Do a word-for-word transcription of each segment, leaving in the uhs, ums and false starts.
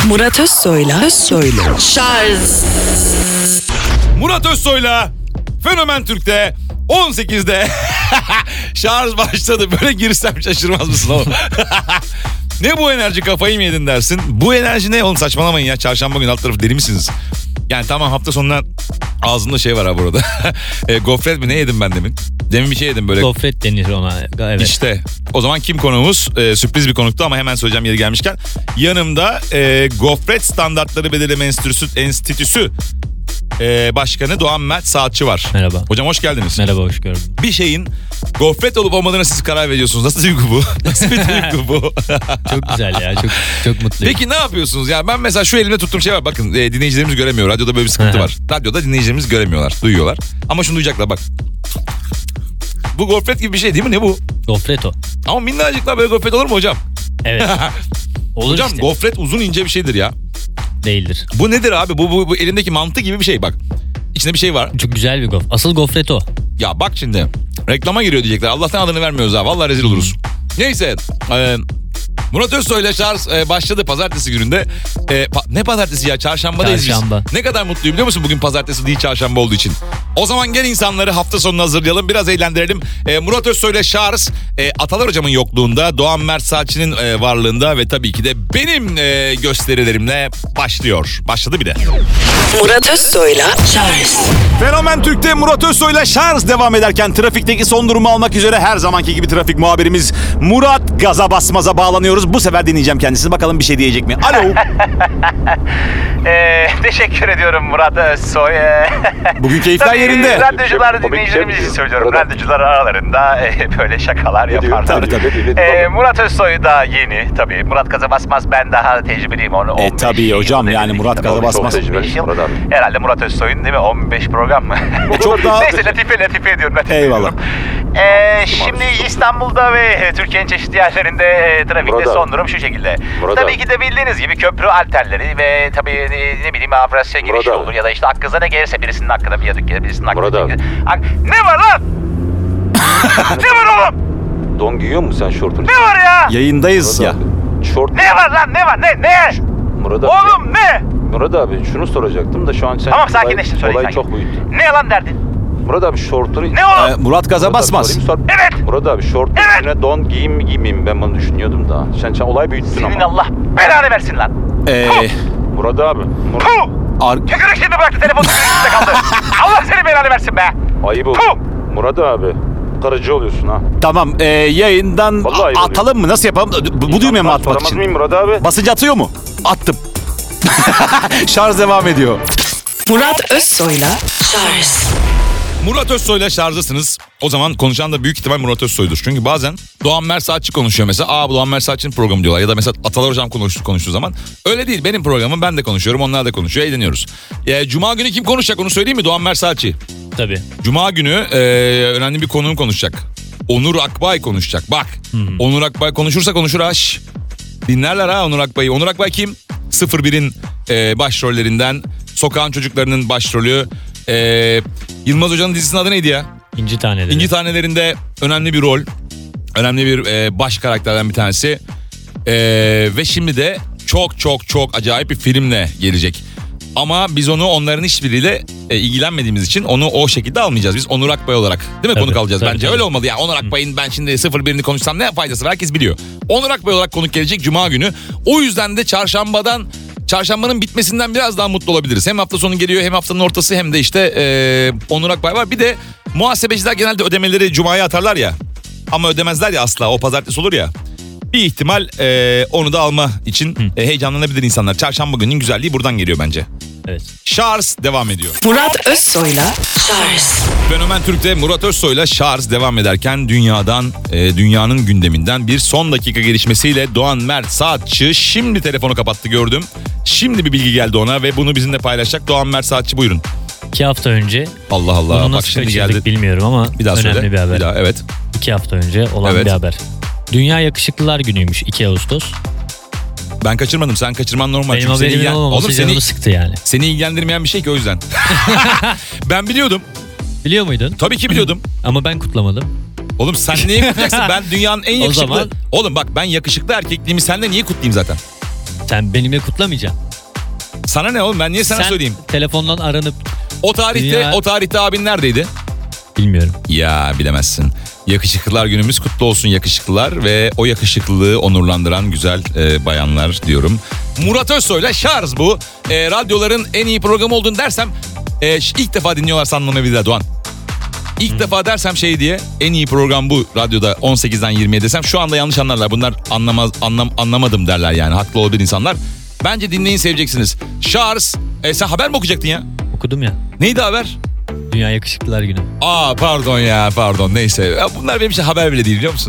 Murat Özsoy'la Özsoy'la Şarj. Murat Özsoy'la Fenomen Türk'te on sekizde şarj başladı. Böyle girsem şaşırmaz mısın oğlum? Ne bu enerji, kafayı mı yedin dersin? Bu enerji ne oğlum, saçmalamayın ya. Çarşamba günü alt tarafı deli misiniz? Yani tamam, hafta sonuna ağzımda şey var ha burada. e, gofret mi ne yedim ben demin? Demin bir şey yedim böyle. Gofret denir ona. Evet. İşte o zaman kim konuğumuz? Ee, sürpriz bir konuktu ama hemen söyleyeceğim yeri gelmişken. Yanımda e, Gofret Standartları Belirleme Enstitüsü, Enstitüsü e, Başkanı Doğan Mert Saatçi var. Merhaba. Hocam hoş geldiniz. Merhaba, hoş gördüm. Bir şeyin gofret olup olmadığına siz karar veriyorsunuz. Nasıl duygu bu? Nasıl bir duygu bu? Çok güzel ya, çok çok mutluyum. Peki ne yapıyorsunuz? Ya ben mesela şu elimde tuttuğum şey var. Bakın e, dinleyicilerimiz göremiyor. Radyoda böyle bir sıkıntı var. Radyoda dinleyicilerimiz göremiyorlar, duyuyorlar. Ama şunu duyacaklar bak. Bu gofret gibi bir şey değil mi? Ne bu? Gofret o. Ama minnacıklar böyle gofret olur mu hocam? Evet. Olur Hocam işte. gofret uzun ince bir şeydir ya. Değildir. Bu nedir abi? Bu, bu, bu elindeki mantı gibi bir şey bak. İçinde bir şey var. Çok güzel bir gof. Asıl gofret o. Ya bak şimdi. Reklama giriyor diyecekler. Allah'tan adını vermiyoruz ha. Vallahi rezil oluruz. Neyse. E, Murat Özsoy'la şarj e, başladı pazartesi gününde. E, pa- ne pazartesi ya? Çarşambadayız Çarşamba. biz. Ne kadar mutluyum biliyor musun bugün pazartesi değil çarşamba olduğu için. O zaman gel insanları hafta sonuna hazırlayalım. Biraz eğlendirelim. E, Murat Özsoy'la şarj e, Atalar Hocam'ın yokluğunda, Doğan Mert Saatçi'nin e, varlığında ve tabii ki de benim e, gösterilerimle başlıyor. Başladı bir de. Murat Özsoy'la Şarj. Fenomen Türk'te Murat Özsoy'la şarj devam ederken trafikteki son durumu almak üzere her zamanki gibi trafik muhabirimiz Murat Gaza Basmaz'a bağlanıyoruz. Bu sefer dinleyeceğim kendisini. Bakalım bir şey diyecek mi? Alo. Ee, teşekkür ediyorum Murat Özsoy. Ee, Bugün keyifler tabii yerinde. radyocular dinleyicilerimiz için söylüyorum. Radyocular aralarında e, böyle şakalar yaparlar. Tabii, tabii. Ee, Murat Özsoy da yeni tabii. Murat Gaza Basmaz, ben daha tecrübeliyim onu. E tabii hocam, yani Murat Gaza Basmaz. Herhalde Murat Özsoy'un değil mi? on beş program mı? Çok daha... Neyse latife latife ediyorum. Latife Eyvallah. ediyorum. Ee, şimdi İstanbul'da ve Türkiye'nin çeşitli yerlerinde e, trafikte Murat son durum şu şekilde. Murat tabii abi. ki de bildiğiniz gibi köprü alterleri ve tabii e, ne bileyim Avrasya girişi abi. olur ya da işte aklınıza ne gelirse birisinin hakkında bir yaduk gelir, birisinin hakkında Murat bir abi. Ak- Ne var lan? Ne var oğlum? Don giyiyor musun sen şortunu? Ne var ya? Yayındayız ya. Abi, şort... Ne var lan? Ne var? Ne? Ne? Murat abi. Oğlum ne? Murat abi şunu soracaktım da şu an sen... Tamam, sakinleştim, söyle, Olayı sakin. çok büyüttün. Ne lan derdin? Murat abi şortunu... Ne oğlum? Ee, Murat Gaza Murat abi, Basmaz. sorayım, sor. Evet. Murat abi şortun Evet. üstüne don giyeyim mi giymeyeyim mi, ben bunu düşünüyordum da. Sen, sen olay büyüttün Senin ama. Allah belanı versin lan. Ee, Murat abi. Murat... Puh! ar- Tükürük şimdi bıraktı, telefonu tükürükte kaldı. Allah seni belanı versin be. Ayıp oldu. Puh! Murat abi. Karıcı oluyorsun ha. tamam, ee, yayından Vallahi a- atalım mı? Nasıl yapalım? Bu, bu düğmeye mi atmak Soramaz için? mıyım Murat abi? Basınca atıyor mu? Attım. Şarj devam ediyor. Murat Özsoy'la Şarj. Murat Özsoy'la şarjdasınız. O zaman konuşan da büyük ihtimal Murat Özsoy'dur. Çünkü bazen Doğan Mert Saatçi konuşuyor mesela. Aa bu Doğan Mert Saatçi'nin programı diyorlar. Ya da mesela Atalar Hocam konuştuğu, konuştuğu zaman. Öyle değil, benim programım, ben de konuşuyorum, onlar da konuşuyor, eğleniyoruz. Ee, Cuma günü kim konuşacak onu söyleyeyim mi? Doğan Mert Saatçi. Tabii. Cuma günü e, önemli bir konuğum konuşacak. Onur Akbay konuşacak. Bak Hmm. Onur Akbay konuşursa konuşur aş. Dinlerler ha Onur Akbay'ı. Onur Akbay kim? sıfır birin e, başrollerinden. Sokağın Çocukları'nın başrolü. E, Yılmaz Hoca'nın dizisinin adı neydi ya? İnci taneleri. İnci Tanelerinde önemli bir rol. Önemli bir e, baş karakterden bir tanesi. E, ve şimdi de çok çok çok acayip bir filmle gelecek. Ama biz onu onların hiçbiriyle e, ilgilenmediğimiz için onu o şekilde almayacağız. Biz Onur Akbay olarak değil mi Tabii, konuk alacağız? tabii, Bence tabii. öyle olmalı ya. Onur Akbay'ın ben şimdi sıfır birini konuşsam ne faydası var, herkes biliyor. Onur Akbay olarak konuk gelecek Cuma günü. O yüzden de çarşambadan Çarşambanın bitmesinden biraz daha mutlu olabiliriz. Hem hafta sonu geliyor, hem haftanın ortası, hem de işte e, Onur Akbay var. Bir de muhasebeciler genelde ödemeleri Cuma'ya atarlar ya. Ama ödemezler ya asla, o pazartesi olur ya. Bir ihtimal e, onu da alma için e, heyecanlanabilir insanlar. Çarşamba gününün güzelliği buradan geliyor bence. Evet. Şarj devam ediyor. Murat Özsoy'la Şarj. Fenomen Türk'te Murat Özsoy'la şarj devam ederken dünyadan, e, dünyanın gündeminden bir son dakika gelişmesiyle Doğan Mert Saatçi şimdi telefonu kapattı, gördüm. Şimdi bir bilgi geldi ona ve bunu bizimle paylaşacak. Doğan Mert Saatçi, buyurun. İki hafta önce. Allah Allah. Bunu Bak nasıl şimdi kaçırdık geldi. bilmiyorum ama Bir daha önemli söyle. bir haber. Bir daha, evet. İki hafta önce olan Evet. bir haber. Dünya Yakışıklılar Günü'ymüş iki Ağustos. Ben kaçırmadım. Sen kaçırman normal. Benim Çünkü seni haberimin ilgilen- olmaması Oğlum canımı seni, sıktı yani. seni ilgilendirmeyen bir şey ki, o yüzden. Ben biliyordum. Biliyor muydun? Tabii ki biliyordum. Ama ben kutlamadım. Oğlum sen niye kutlayacaksın? Ben dünyanın en O yakışıklı... zaman- Oğlum bak, ben yakışıklı erkekliğimi seninle niye kutlayayım zaten? Sen benimle kutlamayacaksın. Sana ne oğlum, ben niye sana Sen söyleyeyim? telefondan aranıp O tarihte Dünya- o tarihte abin neredeydi? bilmiyorum. Ya bilemezsin. Yakışıklılar günümüz kutlu olsun yakışıklılar ve o yakışıklılığı onurlandıran güzel e, bayanlar diyorum. Murat Özsoy'la Şarj bu. E, radyoların en iyi programı olduğunu dersem e, ilk defa dinliyorlar sanılabilir Doğan. İlk hmm. defa dersem şey diye, en iyi program bu radyoda on sekizden yirmiye desem şu anda yanlış anlarlar. Bunlar anlamaz anlam, anlamadım derler yani, haklı olabilir insanlar. Bence dinleyin, seveceksiniz. Şarj, e, sen haber mi okuyacaktın ya? Okudum ya. Neydi haber? Dünya Yakışıklılar Günü. Aa pardon ya pardon neyse. Ya bunlar benim için haber bile değil biliyor musun?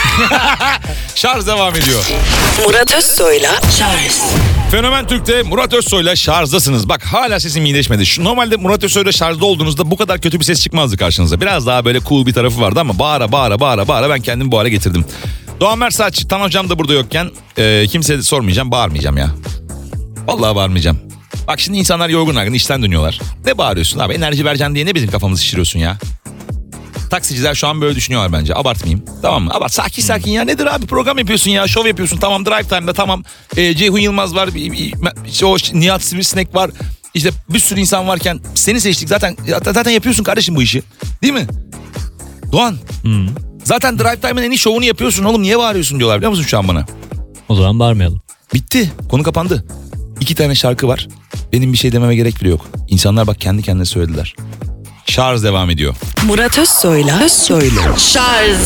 Şarj devam ediyor. Murat Özsoy'la Şarj. Fenomen Türk'te Murat Özsoy'la şarjdasınız. Bak hala sesim iyileşmedi. Şu, normalde Murat Özsoy'la şarjda olduğunuzda bu kadar kötü bir ses çıkmazdı karşınıza. Biraz daha böyle cool bir tarafı vardı ama bağıra bağıra bağıra bağıra ben kendimi bu hale getirdim. Doğan Mersaç, Tan Hocam da burada yokken e, kimseye sormayacağım, bağırmayacağım ya. Vallahi bağırmayacağım. Bak şimdi insanlar yorgun argın işten dönüyorlar. Ne bağırıyorsun abi, enerji vereceksin diye ne bizim kafamızı şişiriyorsun ya? Taksiciler şu an böyle düşünüyorlar bence. Abartmayayım. Tamam mı? Abart. Sakin sakin ya. Nedir abi? Program yapıyorsun ya. Şov yapıyorsun. Tamam. Drive Time'da tamam. Ee, Ceyhun Yılmaz var. İşte o Nihat Sivrisinek var. İşte bir sürü insan varken seni seçtik. Zaten zaten yapıyorsun kardeşim bu işi. Değil mi? Doğan. Hmm. Zaten Drive Time'ın en iyi şovunu yapıyorsun oğlum. Niye bağırıyorsun diyorlar biliyor musun şu an bana? O zaman bağırmayalım. Bitti. Konu kapandı. İki tane şarkı var. Benim bir şey dememe gerek bile yok. İnsanlar bak kendi kendine söylediler. Şarj devam ediyor. Murat Özsoy'la Özsoy'la Şarj.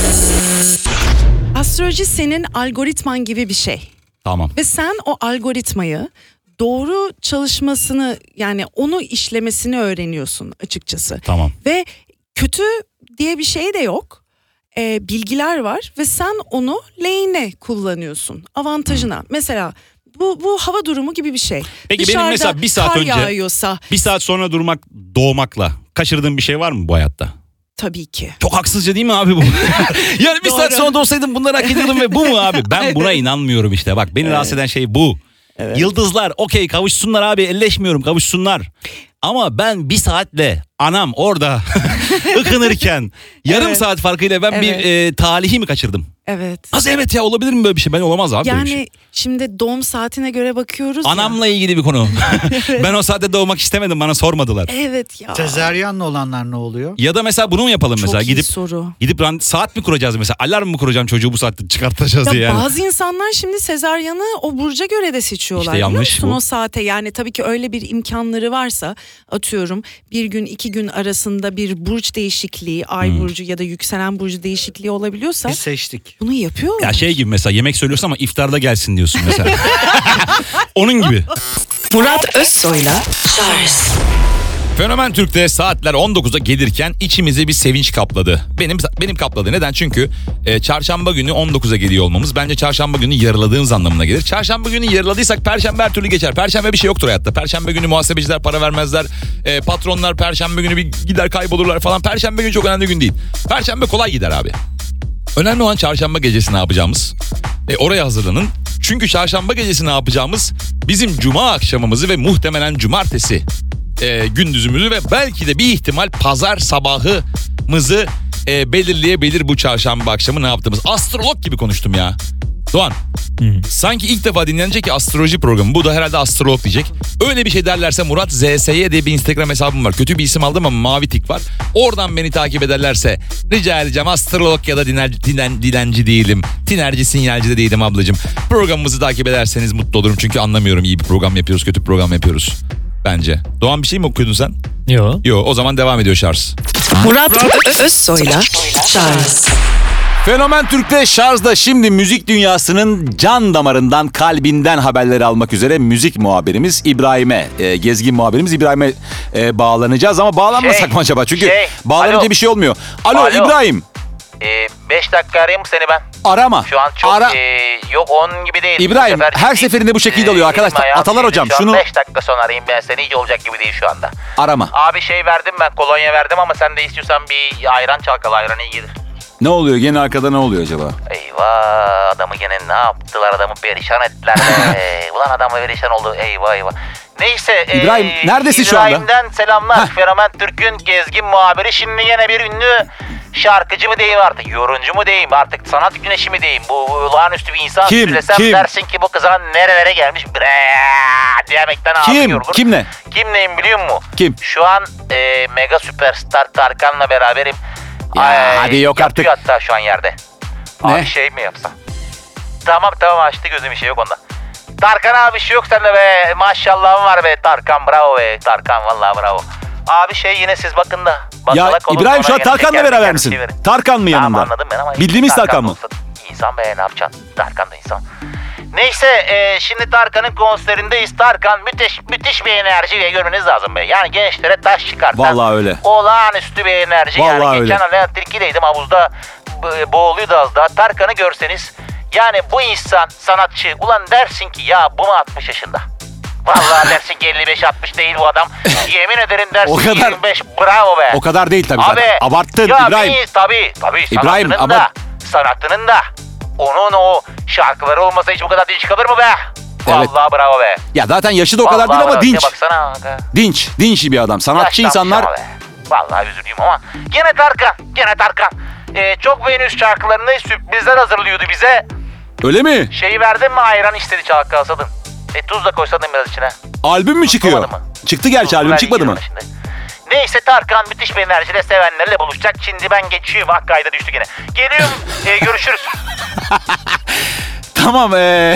Astroloji senin algoritman gibi bir şey. Tamam. Ve sen o algoritmayı doğru çalışmasını, yani onu işlemesini öğreniyorsun açıkçası. Tamam. Ve kötü diye bir şey de yok. Ee, bilgiler var ve sen onu lehine kullanıyorsun. Avantajına. Hmm. Mesela bu bu hava durumu gibi bir şey. Peki Dışarıda benim mesela bir saat kar önce yağıyorsa, bir saat sonra durmak, doğmakla kaçırdığım bir şey var mı bu hayatta? tabii ki. Çok haksızca değil mi abi bu? Yani bir Doğru. saat sonra doğsaydım bunları hak ediyordum ve bu mu abi? Ben buna inanmıyorum işte. Bak beni Evet. rahatsız eden şey bu. Evet. Yıldızlar okey kavuşsunlar abi, elleşmiyorum, kavuşsunlar. Ama ben bir saatle anam orada ıkınırken yarım Evet. saat farkıyla ben Evet. bir e, talihi mi kaçırdım? Evet. Nasıl evet ya, olabilir mi böyle bir şey? Ben olamaz abi böyle bir şey. Yani şimdi doğum saatine göre bakıyoruz Anamla ilgili bir konu. Ben o saatte doğmak istemedim, bana sormadılar. ya. Evet ya. Sezaryenle olanlar ne oluyor? Ya da mesela bunu mu yapalım Çok mesela? iyi Gidip soru. gidip rand- saat mi kuracağız mesela? Alarm mı kuracağım çocuğu bu saatte çıkartacağız Ya diye yani. bazı insanlar şimdi sezaryanı o burca göre de seçiyorlar. İşte yanlış biliyor musun bu. o saate? Yani tabii ki öyle bir imkanları varsa, atıyorum bir gün iki gün arasında bir burç değişikliği, ay Hmm. burcu ya da yükselen burcu değişikliği olabiliyorsa Biz seçtik. bunu yapıyorlar. Ya şey gibi mesela, yemek söylüyorsun ama iftarda gelsin diyorsun mesela. Onun gibi. Murat Özsoy'la Şarj. Fenomen Türk'te saatler on dokuza gelirken içimizi bir sevinç kapladı. Benim benim kapladı. Neden? Çünkü e, çarşamba günü on dokuza geliyor olmamız bence çarşamba günü yarıladığımız anlamına gelir. Çarşamba günü yarıladıysak perşembe her türlü geçer. Perşembe bir şey yoktur hayatta. Perşembe günü muhasebeciler para vermezler. E, patronlar perşembe günü bir gider kaybolurlar falan. Perşembe günü çok önemli gün değil. Perşembe kolay gider abi. Önemli olan çarşamba gecesi ne yapacağımız. E, oraya hazırlanın. Çünkü çarşamba gecesi ne yapacağımız bizim cuma akşamımızı ve muhtemelen cumartesi e, gündüzümüzü ve belki de bir ihtimal pazar sabahımızı e, belirleyebilir bu çarşamba akşamı ne yaptığımız. Astrolog gibi konuştum ya. Doğan. Hı. Sanki ilk defa dinlenecek ki astroloji programı. Bu da herhalde astrolog diyecek. Öyle bir şey derlerse Murat Z S Y diye bir Instagram hesabım var. Kötü bir isim aldım ama mavi tik var. Oradan beni takip ederlerse rica edeceğim. Astrolog ya da diner, dinen, dilenci değilim. Tinerci sinyalci de değilim ablacığım. Programımızı takip ederseniz mutlu olurum. Çünkü anlamıyorum, iyi bir program yapıyoruz, kötü bir program yapıyoruz. Bence. Doğan bir şey mi okuyordun sen? Yo. Yo, o zaman devam ediyor şarj. Murat Özsoy'la Şarj. Fenomen Türk'te Şarj'da şimdi müzik dünyasının can damarından, kalbinden haberleri almak üzere müzik muhabirimiz İbrahim'e, e, gezgin muhabirimiz İbrahim'e e, bağlanacağız ama bağlanmasak Şey, mı acaba? Çünkü şey, bağlanınca alo. bir şey olmuyor. Alo, Alo. İbrahim, Ee, beş dakika arayayım mı seni ben? arama. Şu an çok Ara. ee, yok onun gibi değil. İbrahim, Bu sefer her hiç, seferinde bu şekilde oluyor arkadaşlar. elim ayağım Atalar titredi. hocam, Şu an şunu- beş dakika sonra arayayım ben seni, hiç olacak gibi değil şu anda. Arama. Abi şey verdim ben, kolonya verdim ama sen de istiyorsan bir ayran çalkala, ayran iyi gelir. Ne oluyor? Gene arkada ne oluyor acaba? Eyvah, adamı gene ne yaptılar, adamı perişan ettiler be. Ulan adamı perişan oldu, eyvah eyvah. Neyse. İbrahim, ee, neredesin şu anda? İbrahim'den selamlar. Heh. Fenomen Türk'ün gezgin muhabiri. Şimdi yine bir ünlü şarkıcı mı diyeyim artık, yorumcu mu diyeyim artık, sanat güneşi mi diyeyim, bu olağanüstü bir insan Kim? söylesem Kim? dersin ki bu kıza nerelere gelmiş Bre- diyemekten ağzı Kim? yorulur. Kim ne? Kim neyim biliyor musun? Kim? Şu an e, mega süperstar Tarkan'la beraberim. Ya hadi yok yatıyor artık. hatta şu an yerde. Ne? Abi şey mi yapsam? Tamam tamam açtı gözüm, bir şey yok onda. Tarkan abi, bir şey yok sende be. Maşallahın var be Tarkan, bravo be Tarkan, vallahi bravo. Abi şey yine siz bakın da. Ya Bakalak olun, İbrahim şu sonra an gene Tarkan'la teker beraber teker misin? bir şey verin. Tarkan mı yanında? Tamam anladım ben ama. Bildiğimiz Tarkan mı? olsa İnsan be, ne yapacaksın? Tarkan da insan. Neyse e, şimdi Tarkan'ın konserindeyiz. Tarkan müthiş müthiş bir enerji ve görmeniz lazım be. Yani gençlere taş çıkartan. Vallahi öyle. Olağanüstü bir enerji. Vallahi yani öyle. geçen Aleyna Tilki'deydim, havuzda b- boğuluyordu az daha. Tarkan'ı görseniz yani bu insan sanatçı, ulan dersin ki ya bu mu altmış yaşında? Vallahi dersin ki elli beş altmış değil bu adam. Yemin ederim dersin O kadar- yirmi beş, bravo be. O kadar değil tabii zaten. Abi, Abarttın ya İbrahim. Bir, tabii tabii İbrahim, sanatının ama- da sanatının da onun o şarkıları olmasa hiç bu kadar dinç kalır mı be? Evet. Vallahi bravo be. Ya zaten yaşı da o kadar Vallahi değil ama bravo. dinç. Ya baksana aga. Dinç. Dinç bir adam. Sanatçı Yaşlanmış insanlar. ama be. Vallahi üzülüyorum ama. Gene Tarkan. Gene Tarkan. Ee, çok beğeniyoruz şarkılarını. Sürprizler hazırlıyordu bize. Öyle mi? Şeyi verdin mi, ayran istedi çalak kalsadın. E tuz da koysadın biraz içine. Albüm mü çıkıyor? Tutmadı mı? Çıktı gerçi, Tuzlu albüm ver, çıkmadı mı? yiyelim şimdi. Neyse Tarkan müthiş bir enerjiyle sevenlerle buluşacak. Şimdi ben geçiyorum. Hakkay'da düştü gene. Geliyorum. e, görüşürüz. Tamam ee,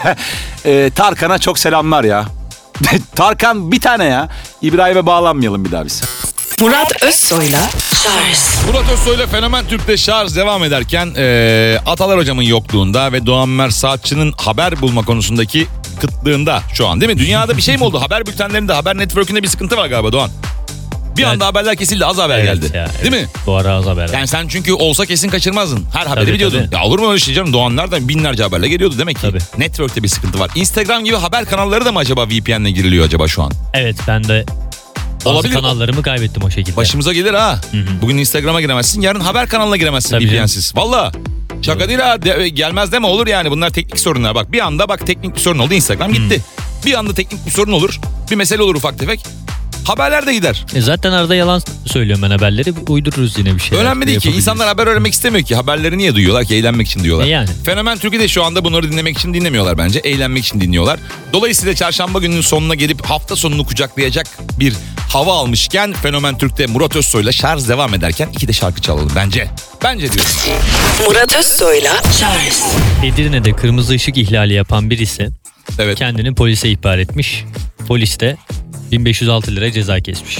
ee, Tarkan'a çok selamlar ya. Tarkan bir tane ya. İbrahim'e bağlanmayalım bir daha biz. Murat Özsoy'la Charles Murat Özsoy'la Fenomen Türk'te şarj devam ederken e, Atalar hocamın yokluğunda ve Doğan Mer Saatçı'nın haber bulma konusundaki kıtlığında şu an, değil mi? Dünyada bir şey mi oldu? Haber bültenlerinde, haber network'ünde bir sıkıntı var galiba Doğan. Bir Evet. anda haberler kesildi, az haber Evet geldi. ya, değil evet. mi? Bu ara az haber var. Yani sen çünkü olsa kesin kaçırmazdın. Her haberi Tabii, biliyordun. tabii. Ya olur mu öyle şey canım? Doğan nereden binlerce haberle geliyordu demek ki. Tabii. Network'te bir sıkıntı var. Instagram gibi haber kanalları da mı acaba V P N'le giriliyor acaba şu an? Evet, ben de bazı Olabilir. kanallarımı kaybettim o şekilde. Başımıza gelir ha. Bugün Instagram'a giremezsin, yarın haber kanalına giremezsin Tabii V P N'siz. Valla. Şaka değil ha. De- gelmez deme, olur yani. Bunlar teknik sorunlar. Bak bir anda bak teknik bir sorun oldu, Instagram gitti. Bir anda teknik bir sorun olur. Bir mesele olur ufak tefek. Haberler de gider. E zaten arada yalan söylüyorum ben haberleri. Uydururuz yine bir şeyler. Önemli değil ki. Yapabiliriz. İnsanlar haber öğrenmek istemiyor ki. Haberleri niye duyuyorlar ki? Eğlenmek için duyuyorlar. E yani. Fenomen Türk'ü de şu anda bunları dinlemek için dinlemiyorlar bence. Eğlenmek için dinliyorlar. Dolayısıyla çarşamba gününün sonuna gelip hafta sonunu kucaklayacak bir hava almışken Fenomen Türk'te Murat Özsoy'la şarj devam ederken iki de şarkı çalalım bence. Bence diyorum. Murat Özsoy'la Charles Edirne'de kırmızı ışık ihlali yapan birisi Evet. kendini polise ihbar etmiş. Polis de bin beş yüz altı lira ceza kesmiş.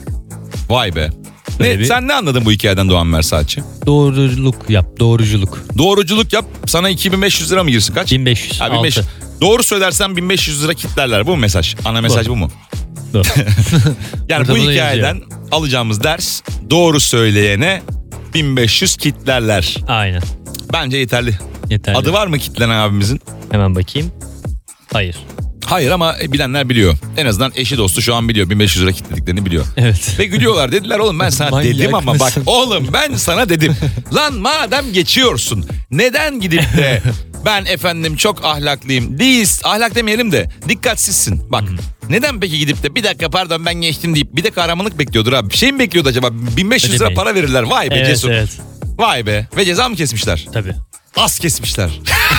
Vay be. Böyle Ne, bir- sen ne anladın bu hikayeden Doğan Mersaatçı? Doğruculuk yap, doğruculuk. Doğruculuk yap, sana iki bin beş yüz lira mı girsin, kaç? bin beş yüz Ha, bin beş yüz. altı. Doğru söylersen bin beş yüz lira kitlerler. Bu mu mesaj? Ana mesaj Doğru. bu mu? Doğru. Yani Burada bu bunu hikayeden alacağımız ders, doğru söyleyene bin beş yüz kitlerler. Aynen. Bence yeterli. Yeterli. Adı var mı kitlenen abimizin? Hemen bakayım. Hayır. Hayır ama bilenler biliyor. En azından eşi dostu şu an biliyor. bin beş yüz lira kitlediklerini biliyor. Evet. Ve gülüyorlar, dediler oğlum ben sana Manyak dedim ama bak mısın? oğlum ben sana dedim. Lan madem geçiyorsun neden gidip de ben efendim çok ahlaklıyım. Değiliz, ahlak demeyelim de dikkatsizsin. Bak neden peki gidip de bir dakika pardon ben geçtim deyip bir de kahramanlık bekliyordur abi. Bir şey mi bekliyordu acaba? bin beş yüz lira Ödemeyin. para verirler. Vay be Evet, cesur. evet. Vay be. Ve ceza mı kesmişler? Tabii. Az kesmişler.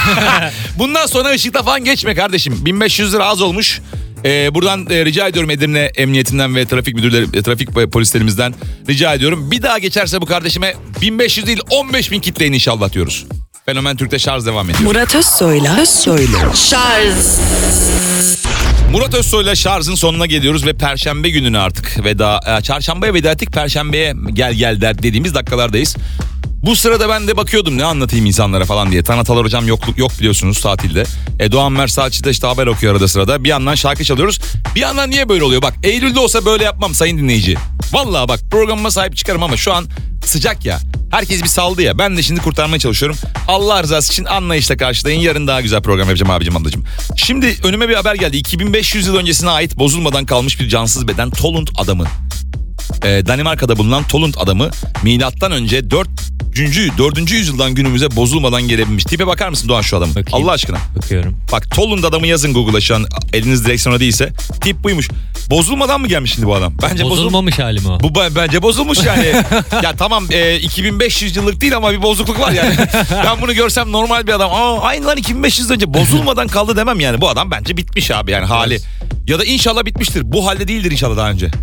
Bundan sonra ışıkta falan geçme kardeşim. bin beş yüz lira az olmuş. Ee, buradan e, rica ediyorum Edirne Emniyetinden ve trafik müdürleri, e, trafik polislerimizden rica ediyorum. Bir daha geçerse bu kardeşime bin beş yüz değil on beş bin kitleyin inşallah diyoruz. Fenomen Türk'te şarj devam ediyor. Murat Özsoy'la Özsoy'la Charles Murat Özsoy'la şarjın sonuna geliyoruz ve Perşembe gününe artık veda, e, çarşambaya veda ettik, Perşembeye gel gel der dediğimiz dakikalardayız. Bu sırada ben de bakıyordum ne anlatayım insanlara falan diye. Tanatalar hocam yok, yok biliyorsunuz tatilde. E, Doğan Mersaatçı da işte haber okuyor arada sırada. Bir yandan şarkı çalıyoruz. Bir yandan niye böyle oluyor? Bak Eylül'de olsa böyle yapmam sayın dinleyici. Vallahi bak programıma sahip çıkarım ama şu an sıcak ya. Herkes bir saldı ya. Ben de şimdi kurtarmaya çalışıyorum. Allah rızası için anlayışla karşılayın. Yarın daha güzel program yapacağım abicim ablacığım. Şimdi önüme bir haber geldi. iki bin beş yüz yıl öncesine ait bozulmadan kalmış bir cansız beden Tolund adamı. Ee, Danimarka'da bulunan Tolund adamı milattan önce dört Üçüncü, dördüncü yüzyıldan günümüze bozulmadan gelebilmiş. Tipe bakar mısın Doğan şu adamın? Bakayım. Allah aşkına. Bakıyorum. Bak Tollund adamı yazın Google'a şu an eliniz direksiyona değilse. Tip buymuş. Bozulmadan mı gelmiş şimdi bu adam? Bence bozul... Bozulmamış hali mi o? Bu b- bence bozulmuş yani. Ya tamam e, iki bin beş yüz yıllık değil ama bir bozukluk var yani. Ben bunu görsem normal bir adam. Aa, aynı lan iki bin beş yüz önce bozulmadan kaldı demem yani. Bu adam bence bitmiş abi yani hali. Ya da inşallah bitmiştir. Bu halde değildir inşallah daha önce.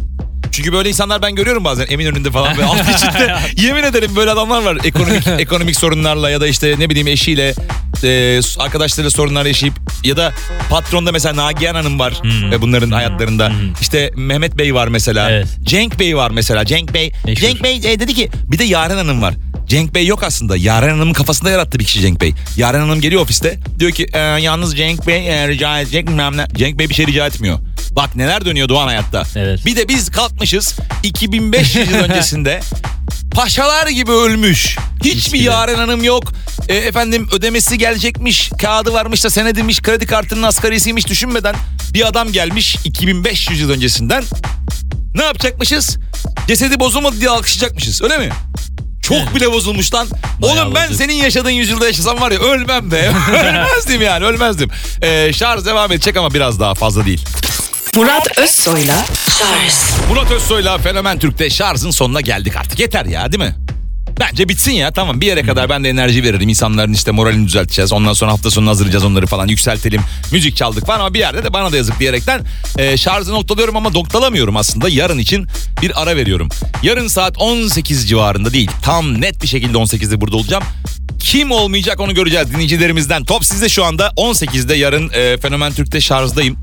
Çünkü böyle insanlar ben görüyorum bazen Eminönü'nde falan ve alt içinde yemin ederim böyle adamlar var ekonomik ekonomik sorunlarla ya da işte ne bileyim eşiyle e, arkadaşlarıyla sorunlar yaşayıp ya da patronda mesela Nagihan Hanım var Hmm. ve bunların hayatlarında Hmm. işte Mehmet Bey var mesela, Evet. Cenk Bey var mesela. Cenk Bey Meşhur. Cenk Bey e, dedi ki bir de Yaren Hanım var. Cenk Bey yok aslında. Yaren Hanım'ın kafasında yarattı bir kişi Cenk Bey. Yaren Hanım geliyor ofiste. Diyor ki e, yalnız Cenk Bey e, rica edecek bilmem ne. Cenk Bey bir şey rica etmiyor. Bak neler dönüyor Doğan hayatta. Evet. Bir de biz kalkmışız iki bin beş yüz yıl öncesinde paşalar gibi ölmüş. Hiçbir Hiç gibi. Yaren Hanım yok. E, efendim ödemesi gelecekmiş. Kağıdı varmış da senediymiş. Kredi kartının asgarisiymiş düşünmeden bir adam gelmiş iki bin beş yüz yıl öncesinden. Ne yapacakmışız? Cesedi bozulmadı diye alkışlayacakmışız öyle mi? Çok bile bozulmuş lan. Bayağı Oğlum ben bozuk. senin yaşadığın yüzyılda yaşasam var ya ölmem be. Ölmezdim yani ölmezdim. Ee, şarj devam edecek ama biraz daha fazla değil. Murat Özsoy'la Charles Murat Özsoy'la Fenomen Türk'te şarjın sonuna geldik artık. Yeter ya değil mi? Bence bitsin ya tamam bir yere kadar ben de enerji veririm. İnsanların işte moralini düzelteceğiz. Ondan sonra hafta sonunu hazırlayacağız onları falan yükseltelim. Müzik çaldık falan ama bir yerde de bana da yazık diyerekten e, şarjı noktalıyorum ama noktalamıyorum aslında. Yarın için bir ara veriyorum. Yarın saat on sekiz civarında değil tam net bir şekilde on sekizde burada olacağım. Kim olmayacak onu göreceğiz dinleyicilerimizden. Top sizde şu anda on sekizde yarın e, Fenomen Türk'te şarjdayım.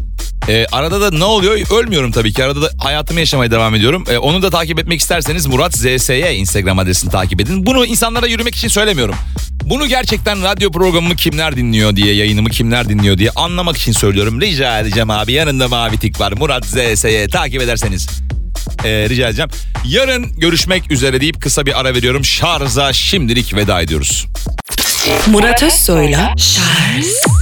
Ee, arada da ne oluyor? Ölmüyorum tabii ki. Arada da hayatımı yaşamaya devam ediyorum. Ee, onu da takip etmek isterseniz Murat Z S Y Instagram adresini takip edin. Bunu insanlara yürümek için söylemiyorum. Bunu gerçekten radyo programımı kimler dinliyor diye, yayınımı kimler dinliyor diye anlamak için söylüyorum. Rica edeceğim abi. Yanında mavi tik var. Murat Z S Y takip ederseniz. Ee, rica edeceğim. Yarın görüşmek üzere deyip kısa bir ara veriyorum. Şarja şimdilik veda ediyoruz. Murat Özsoy'la Charles